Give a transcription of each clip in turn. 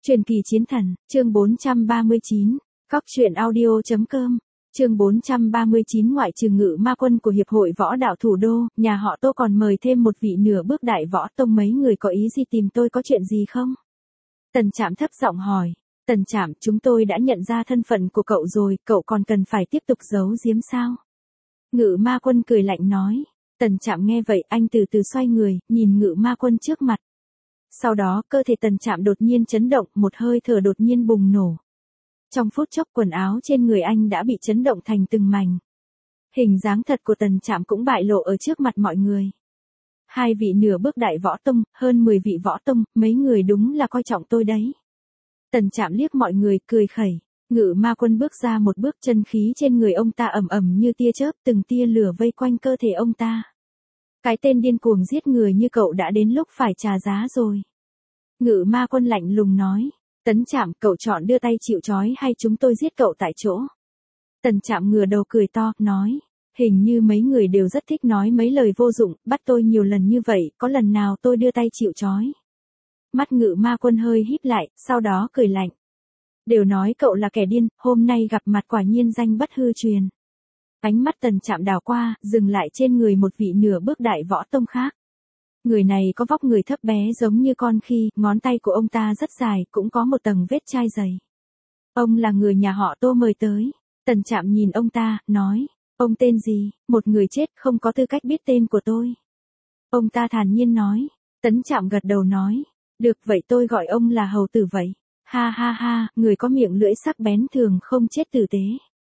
Truyền kỳ chiến thần, chương 439, Cóc truyện audio.com, chương 439 ngoại trừ Ngự Ma Quân của Hiệp hội Võ Đạo Thủ Đô, nhà họ Tô còn mời thêm một vị nửa bước đại võ tông, mấy người có ý gì tìm tôi, có chuyện gì không? Tần Trạm thấp giọng hỏi. Tần Trạm, chúng tôi đã nhận ra thân phận của cậu rồi, cậu còn cần phải tiếp tục giấu giếm sao? Ngự Ma Quân cười lạnh nói. Tần Trạm nghe vậy, anh từ từ xoay người, nhìn Ngự Ma Quân trước mặt. Sau đó, cơ thể Tần Trạm đột nhiên chấn động, một hơi thở đột nhiên bùng nổ. Trong phút chốc quần áo trên người anh đã bị chấn động thành từng mảnh. Hình dáng thật của Tần Trạm cũng bại lộ ở trước mặt mọi người. Hai vị nửa bước đại võ tông, hơn 10 vị võ tông, mấy người đúng là coi trọng tôi đấy. Tần Trạm liếc mọi người, cười khẩy. Ngự Ma Quân bước ra một bước, chân khí trên người ông ta ầm ầm như tia chớp, từng tia lửa vây quanh cơ thể ông ta. Cái tên điên cuồng giết người như cậu đã đến lúc phải trả giá rồi. Ngự Ma Quân lạnh lùng nói. Tấn Trạm, cậu chọn đưa tay chịu trói hay chúng tôi giết cậu tại chỗ? Tần Trạm ngửa đầu cười to, nói. Hình như mấy người đều rất thích nói mấy lời vô dụng, bắt tôi nhiều lần như vậy, có lần nào tôi đưa tay chịu trói? Mắt Ngự Ma Quân hơi híp lại, sau đó cười lạnh. Đều nói cậu là kẻ điên, hôm nay gặp mặt quả nhiên danh bất hư truyền. Ánh mắt Tần Trạm đảo qua, dừng lại trên người một vị nửa bước đại võ tông khác. Người này có vóc người thấp bé giống như con khi, ngón tay của ông ta rất dài, cũng có một tầng vết chai dày. Ông là người nhà họ Tô mời tới. Tần Trạm nhìn ông ta, nói. Ông tên gì? Một người chết không có tư cách biết tên của tôi. Ông ta thản nhiên nói. Tấn Trạm gật đầu nói. Được vậy tôi gọi ông là hầu tử vậy. Ha ha ha, người có miệng lưỡi sắc bén thường không chết tử tế.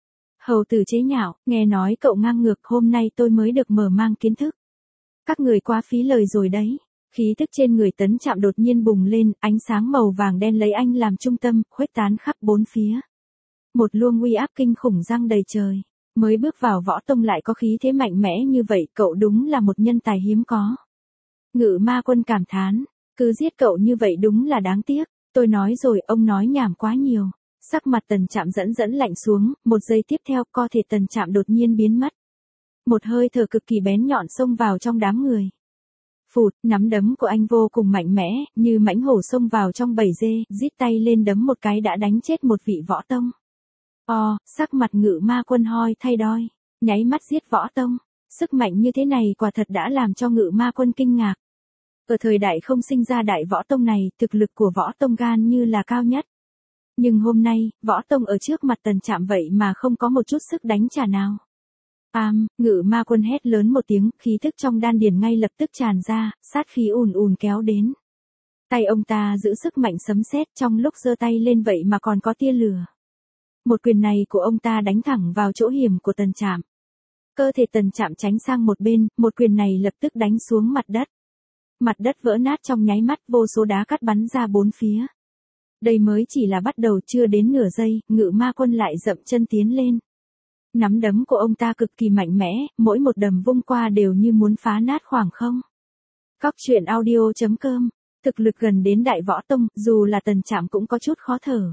Hầu tử chế nhạo, nghe nói cậu ngang ngược, hôm nay tôi mới được mở mang kiến thức. Các người quá phí lời rồi đấy. Khí tức trên người Tấn Trạm đột nhiên bùng lên, ánh sáng màu vàng đen lấy anh làm trung tâm, khuếch tán khắp bốn phía. Một luồng uy áp kinh khủng giăng đầy trời. Mới bước vào võ tông lại có khí thế mạnh mẽ như vậy, cậu đúng là một nhân tài hiếm có. Ngự Ma Quân cảm thán, cứ giết cậu như vậy đúng là đáng tiếc. Tôi nói rồi, ông nói nhảm quá nhiều. Sắc mặt Tần Trạm dẫn lạnh xuống, một giây tiếp theo, cơ thể Tần Trạm đột nhiên biến mất. Một hơi thở cực kỳ bén nhọn xông vào trong đám người. Phụt, nắm đấm của anh vô cùng mạnh mẽ, như mãnh hổ xông vào trong bầy dê, rít tay lên đấm một cái đã đánh chết một vị võ tông. Sắc mặt Ngự Ma Quân hoi thay đoi, nháy mắt giết võ tông. Sức mạnh như thế này quả thật đã làm cho Ngự Ma Quân kinh ngạc. Ở thời đại không sinh ra đại võ tông này, thực lực của võ tông gan như là cao nhất. Nhưng hôm nay, võ tông ở trước mặt Tần Trạm vậy mà không có một chút sức đánh trả nào. Ngự Ma Quân hét lớn một tiếng, khí thức trong đan điền ngay lập tức tràn ra, sát khí ùn ùn kéo đến. Tay ông ta giữ sức mạnh sấm sét, trong lúc giơ tay lên vậy mà còn có tia lửa. Một quyền này của ông ta đánh thẳng vào chỗ hiểm của Tần Trạm. Cơ thể Tần Trạm tránh sang một bên, một quyền này lập tức đánh xuống mặt đất. Mặt đất vỡ nát trong nháy mắt, vô số đá cát bắn ra bốn phía. Đây mới chỉ là bắt đầu, chưa đến nửa giây, Ngự Ma Quân lại dậm chân tiến lên. Nắm đấm của ông ta cực kỳ mạnh mẽ, mỗi một đầm vung qua đều như muốn phá nát khoảng không. Cóc truyện audio.com, thực lực gần đến đại võ tông, dù là Tần Trạm cũng có chút khó thở.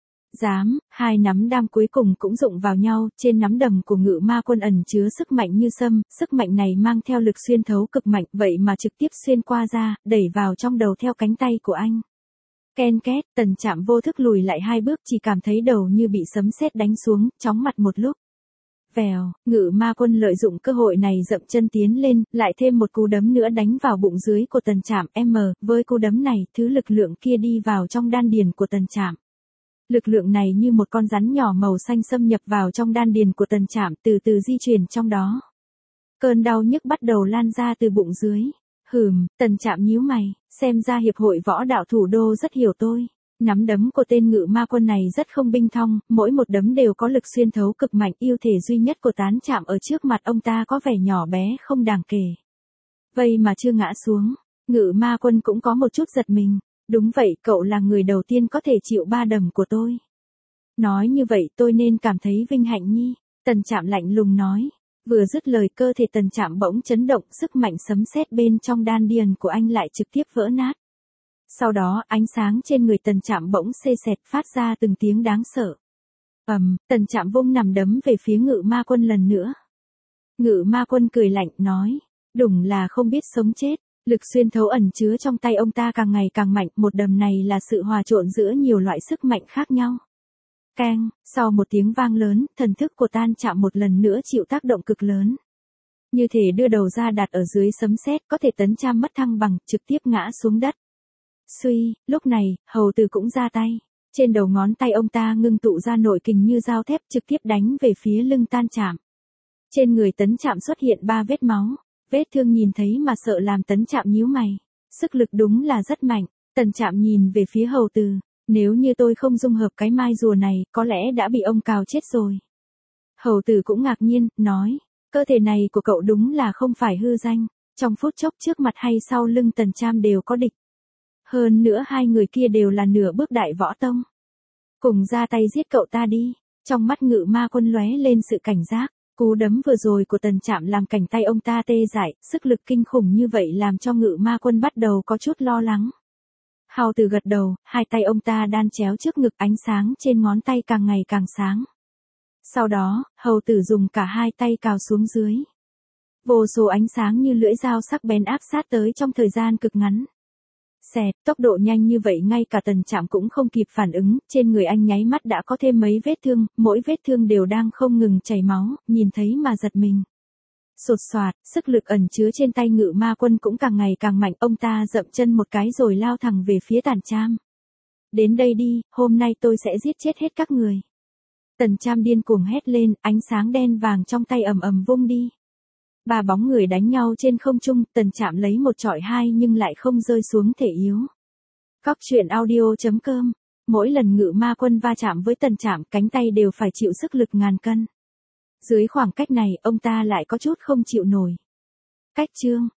Hai nắm đam cuối cùng cũng đụng vào nhau, trên nắm đầm của Ngự Ma Quân ẩn chứa sức mạnh như sâm, sức mạnh này mang theo lực xuyên thấu cực mạnh, vậy mà trực tiếp xuyên qua da, đẩy vào trong đầu theo cánh tay của anh. Ken két, Tần Trạm vô thức lùi lại hai bước, chỉ cảm thấy đầu như bị sấm sét đánh xuống, chóng mặt một lúc. Vèo, Ngự Ma Quân lợi dụng cơ hội này dậm chân tiến lên, lại thêm một cú đấm nữa đánh vào bụng dưới của Tần Trạm. Với cú đấm này, thứ lực lượng kia đi vào trong đan điền của Tần Trạm. Lực lượng này như một con rắn nhỏ màu xanh xâm nhập vào trong đan điền của Tần Trạm, từ từ di chuyển trong đó. Cơn đau nhức bắt đầu lan ra từ bụng dưới. Tần Trạm nhíu mày, xem ra Hiệp hội Võ Đạo Thủ Đô rất hiểu tôi. Nắm đấm của tên Ngự Ma Quân này rất không binh thong, mỗi một đấm đều có lực xuyên thấu cực mạnh, ưu thể duy nhất của Tán Trạm ở trước mặt ông ta có vẻ nhỏ bé không đáng kể. Vậy mà chưa ngã xuống, Ngự Ma Quân cũng có một chút giật mình. Đúng vậy, cậu là người đầu tiên có thể chịu 3 đấm của tôi. Nói như vậy tôi nên cảm thấy vinh hạnh nhỉ? Tần Trạm lạnh lùng nói. Vừa dứt lời, cơ thể Tần Trạm bỗng chấn động, sức mạnh sấm sét bên trong đan điền của anh lại trực tiếp vỡ nát. Sau đó, ánh sáng trên người Tần Trạm bỗng xê xẹt phát ra từng tiếng đáng sợ. Tần Trạm vung nằm đấm về phía Ngự Ma Quân lần nữa. Ngự Ma Quân cười lạnh, nói. Đúng là không biết sống chết. Lực xuyên thấu ẩn chứa trong tay ông ta càng ngày càng mạnh, một đầm này là sự hòa trộn giữa nhiều loại sức mạnh khác nhau. Keng, sau một tiếng vang lớn, thần thức của Tan Chạm một lần nữa chịu tác động cực lớn. Như thể đưa đầu ra đặt ở dưới sấm sét, có thể Tấn Trạm mất thăng bằng, trực tiếp ngã xuống đất. Suy, lúc này, hầu tử cũng ra tay. Trên đầu ngón tay ông ta ngưng tụ ra nội kình như dao thép trực tiếp đánh về phía lưng Tan Chạm. Trên người Tấn Trạm xuất hiện 3 vết máu. Vết thương nhìn thấy mà sợ làm Tấn Trạm nhíu mày. Sức lực đúng là rất mạnh. Tần Trạm nhìn về phía hầu tử. Nếu như tôi không dung hợp cái mai rùa này, có lẽ đã bị ông cào chết rồi. Hầu tử cũng ngạc nhiên, nói. Cơ thể này của cậu đúng là không phải hư danh. Trong phút chốc trước mặt hay sau lưng Tần Trạm đều có địch. Hơn nữa hai người kia đều là nửa bước đại võ tông. Cùng ra tay giết cậu ta đi. Trong mắt Ngự Ma Quân lóe lên sự cảnh giác. Cú đấm vừa rồi của Tần Trạm làm cánh tay ông ta tê dại, sức lực kinh khủng như vậy làm cho Ngự Ma Quân bắt đầu có chút lo lắng. Hầu tử gật đầu, hai tay ông ta đan chéo trước ngực, ánh sáng trên ngón tay càng ngày càng sáng. Sau đó, hầu tử dùng cả hai tay cào xuống dưới. Vô số ánh sáng như lưỡi dao sắc bén áp sát tới trong thời gian cực ngắn. Xẹt, tốc độ nhanh như vậy ngay cả Tần Trạm cũng không kịp phản ứng, trên người anh nháy mắt đã có thêm mấy vết thương, mỗi vết thương đều đang không ngừng chảy máu, nhìn thấy mà giật mình. Sột soạt, sức lực ẩn chứa trên tay Ngự Ma Quân cũng càng ngày càng mạnh, ông ta dậm chân một cái rồi lao thẳng về phía Tần Trạm. Đến đây đi, hôm nay tôi sẽ giết chết hết các người. Tần Trạm điên cuồng hét lên, ánh sáng đen vàng trong tay ầm ầm vung đi. 3 bóng người đánh nhau trên không trung, Tần Trạm lấy 1 chọi 2 nhưng lại không rơi xuống thể yếu. Cóc truyện audio.com. Mỗi lần Ngự Ma Quân va chạm với Tần Trạm, cánh tay đều phải chịu sức lực ngàn cân. Dưới khoảng cách này, ông ta lại có chút không chịu nổi. Cách chương